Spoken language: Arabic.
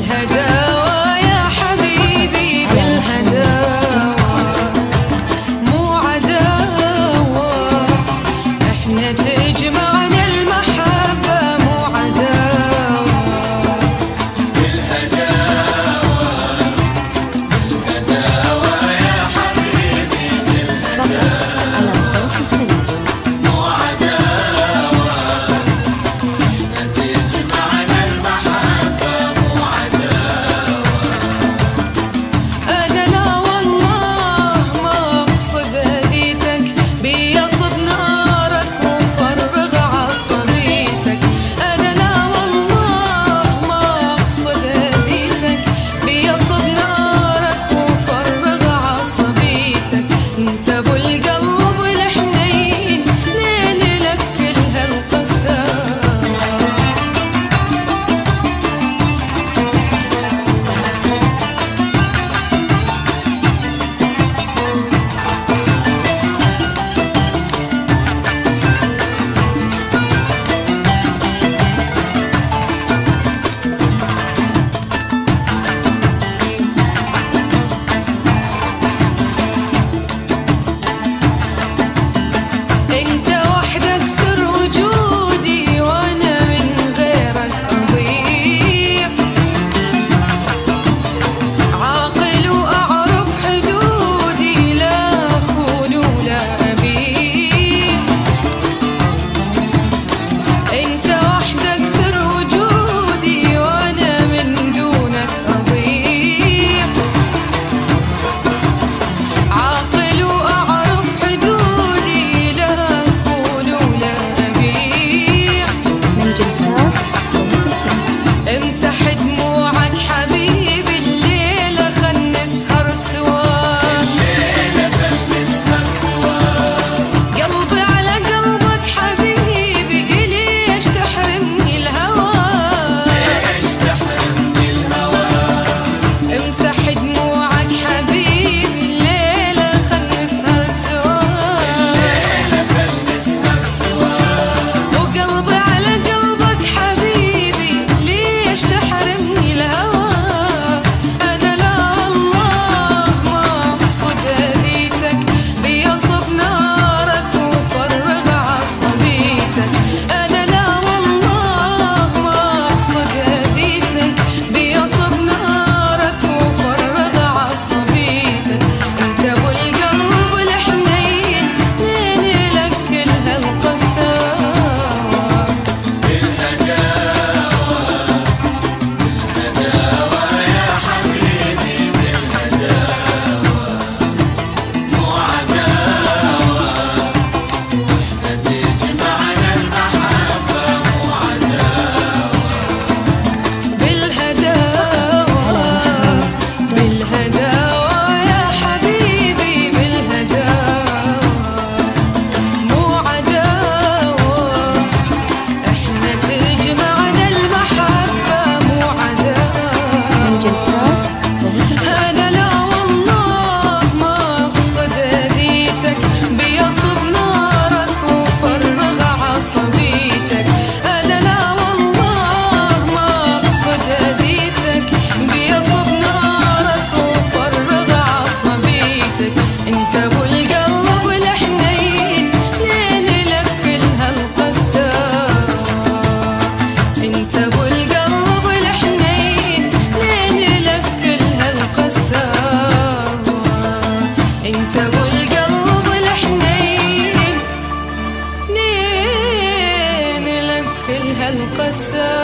بالهداوة يا حبيبي بالهداوة، مو عداوة، احنا تجمعنا المحبة مو عداوة. بالهداوة بالهداوة يا حبيبي بالهداوة، مو عداوة، احنا تجمعنا المحبة مو عداوة. أنا لا والله ما أقصد أذيتك، بيصب نارك وفرغ عصبيتك. أنا لا والله ما أقصد أذيتك، بيصب نارك وفرغ عصبيتك. أنت أبو القلب الحنين لين لك كل هالقساوة. انت وحدك سر وجودي وانا من غيرك اضيع، عاقل واعرف حدودي، لا اخون ولا ابيع. انت وحدك سر وجودي وانا من دونك اضيع، عاقل واعرف حدودي، لا اخون ولا ابيع. امسح دموعك حبيبي الليلة خل نسهر سوا، الليلة خل نسهر سوا، قلبي على قلبك حبيبي، ليش تحرمني الهوى؟ ليش تحرمني الهوى؟ امسح دموعك حبيبي الليلة خل نسهر سوا، الليلة خل نسهر سوا، وقلبي على قلبك حبيبي، ليش تحرمني الهوى؟ أنا لا والله ما أقصد أذيتك، بيصب نارك وفرغ عصبيتك. أنا لا والله ما أقصد أذيتك، بيصب نارك وفرغ عصبيتك. أنت أبو القلب الحنين لين لك كل هالقساوة. بالهداوة بالهداوة يا حبيبي بالهداوة، مو عداوة، احنا تجمعنا المحبة مو عداوة. بالهداوة بالهداوة يا حبيبي بالهداوة، مو عداوة، احنا تجمعنا المحبة مو عداوة. أنا لا والله ما أقصد أذيتك، بيصب نارك وفرغ عصبيتك. أنا لا والله ما أقصد أذيتك، بيصب نارك وفرغ عصبيتك. أنت أبو القلب الحنين لين لك كل هالقساوة. أنت أبو القلب الحنين لين لك كل هالقساوة. أنت أبو القلب الحنين لين لك كل هالقساوة.